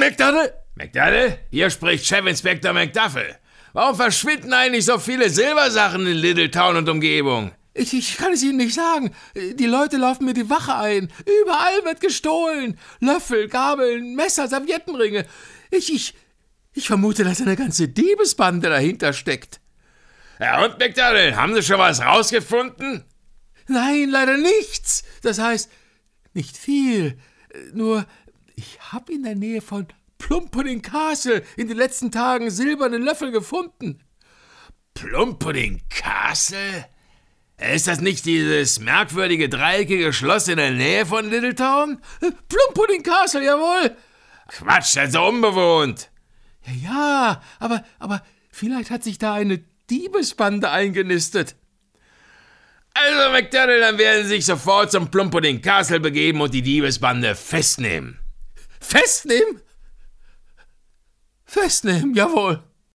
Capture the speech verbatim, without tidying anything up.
McDonald? McDonald? Hier spricht Chefinspektor McDuffel. Warum verschwinden eigentlich so viele Silbersachen in Little Town und Umgebung? Ich, ich kann es Ihnen nicht sagen. Die Leute laufen mir die Wache ein. Überall wird gestohlen. Löffel, Gabeln, Messer, Serviettenringe. Ich, ich, ich vermute, dass eine ganze Diebesbande dahinter steckt. Ja, und McDonald, haben Sie schon was rausgefunden? Nein, leider nichts. Das heißt, nicht viel. Nur, ich habe in der Nähe von Plumpudding Castle in den letzten Tagen silberne Löffel gefunden. Plumpudding Castle? Ist das nicht dieses merkwürdige dreieckige Schloss in der Nähe von Little Town? Plumpudding Castle, jawohl. Quatsch, das ist so unbewohnt. Ja, ja, aber, aber vielleicht hat sich da eine Diebesbande eingenistet. Also, McDonald, dann werden Sie sich sofort zum Plumpudding Castle begeben und die Diebesbande festnehmen. Festnehmen? Festnehmen, jawohl.